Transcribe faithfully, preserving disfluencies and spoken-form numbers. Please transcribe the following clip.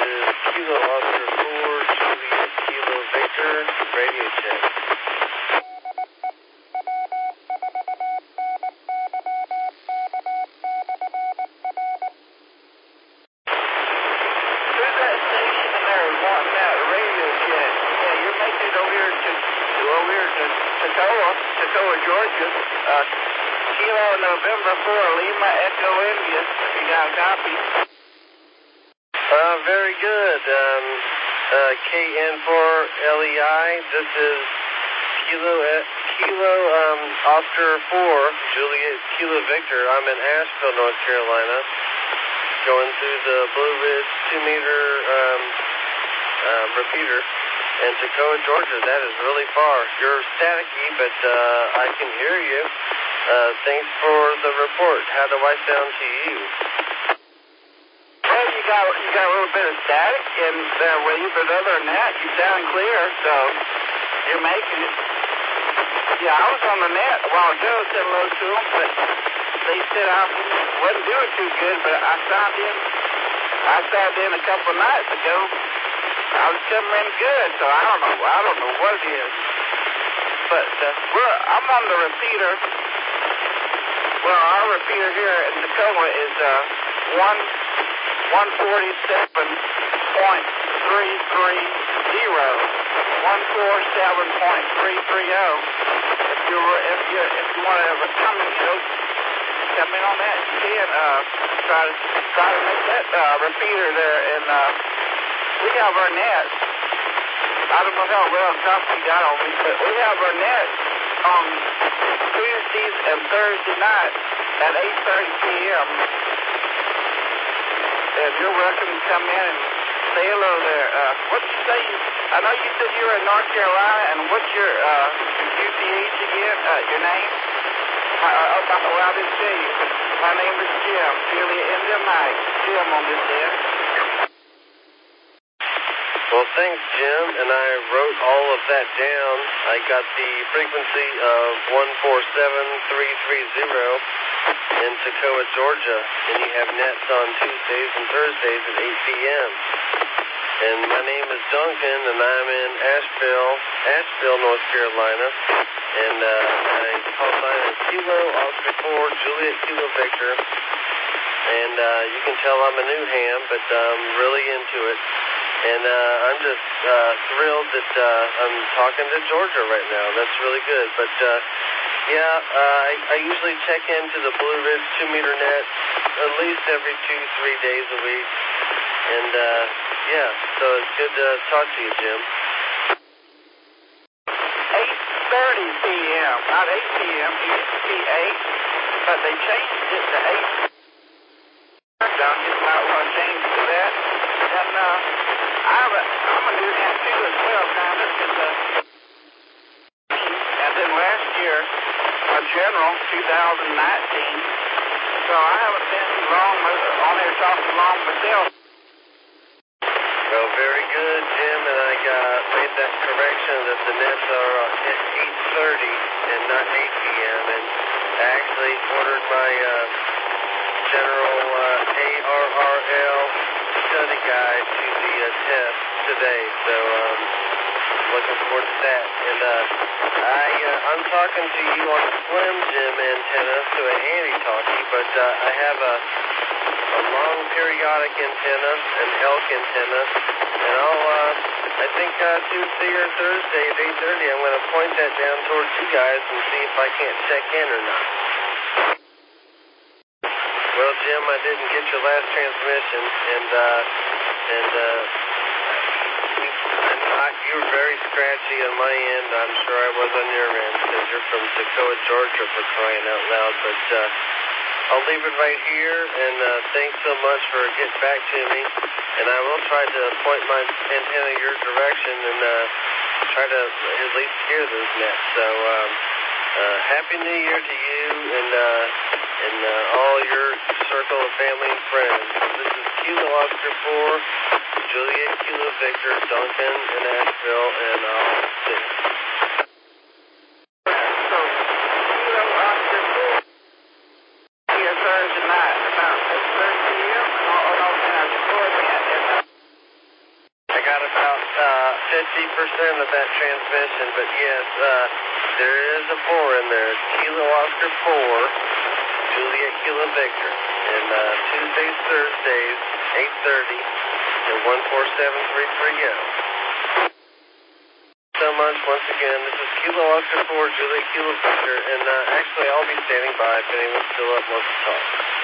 is Kilo Oscar four, Juliet Kilo Victor, radio check. Who's that station in there wanting that radio check? Yeah, you're making it over here to, over here to Toccoa, Toccoa, Georgia. Uh, Kilo November four, Lima Echo India, if you got a copy. Uh, very good. Um, uh, K N four L E I, this is Kilo, uh, Kilo um, Oscar four, Juliet Kilo Victor. I'm in Asheville, North Carolina, going through the Blue Ridge two meter um, uh, repeater. And Toccoa, Georgia, that is really far. You're staticky, but uh, I can hear you. Uh, thanks for the report. How do I sound to you? Well, you got you got a little bit of static in there with you, but other than that, you sound clear, so you're making it. Yeah, I was on the net a while ago, said hello to them, but they said I wasn't doing too good, but I signed in. I signed in a couple of nights ago. I was coming in good, so I don't know. I don't know what it is, but uh, we're, I'm on the repeater. Well, our repeater here in Toccoa is uh, one one forty seven point three three zero. One four seven point three three zero. If you if you if you want to come in, you know, come in on that, you can uh, try to try to make that uh, repeater there, and uh, we have our nets. I don't know how well top you got on me, but we have our nets on Tuesdays and Thursday nights at eight thirty p.m. And you're welcome to come in and say hello there. Uh, what did you say? I know you said you were in North Carolina, and what's your uh, U P H again? Uh, your name? Uh, oh, my, well, I didn't tell you. My name is Jim. Julia India Mike. Jim on this end. Well, thanks, Jim, and I wrote all of that down. I got the frequency of one four seven three three zero in Toccoa, Georgia, and you have nets on Tuesdays and Thursdays at eight p.m. And my name is Duncan, and I'm in Asheville, Asheville, North Carolina, and uh, my call sign is Kilo Oscar four, Juliet Kilo Victor, and uh, you can tell I'm a new ham, but I'm really into it. And uh, I'm just uh, thrilled that uh, I'm talking to Georgia right now. That's really good. But, uh, yeah, uh, I, I usually check into the Blue Ridge two meter net at least every two, three days a week. And, uh, yeah, so it's good to talk to you, Jim. eight thirty p.m., not eight p.m. It used to be eight, but they changed it to eight. Don't you might want to change it to that. And, uh, I'm a, I'm a new hand too as well, kind of. It's a, and then last year, a general, two thousand nineteen. So I haven't been long on there talking long myself. Well, very good, Jim, and I uh, made that correction that the nets are at eight thirty and not eight p.m. And I actually ordered my uh, general uh, A R R L study guide to the uh, test today, so um, looking forward to that. And uh, I, uh, I'm talking to you on a Slim Jim antenna, so a handy-talkie, but uh, I have a, a long periodic antenna, an elk antenna, and I'll, uh, I think uh, Tuesday or Thursday at eight thirty, I'm going to point that down towards you guys and see if I can't check in or not. Well, Jim, I didn't get your last transmission, and uh, and uh, I'm not, you were very scratchy on my end. I'm sure I was on your end because you're from Toccoa, Georgia, for crying out loud. But uh, I'll leave it right here, and uh, thanks so much for getting back to me. And I will try to point my antenna your direction and uh, try to at least hear those nets. So um, uh, Happy New Year to you and uh, and uh, all your circle of family and friends. This is Kilo Oscar four, Juliet Kilo Victor, Duncan in Asheville, and I'll see. So, Kilo Oscar four, here Thursday night, about eight thirty p.m. Oh, no, now, before that, and, uh, fifty percent of that transmission, but yes, uh, there is a four in there. Kilo Oscar four, Juliet Kilo Victor. And uh, Tuesdays, Thursdays, eight thirty, and one four seven three three zero. So much once again. This is Kilo Oscar four, Juliet Kilo Victor, and uh, actually I'll be standing by if anyone still up wants to talk.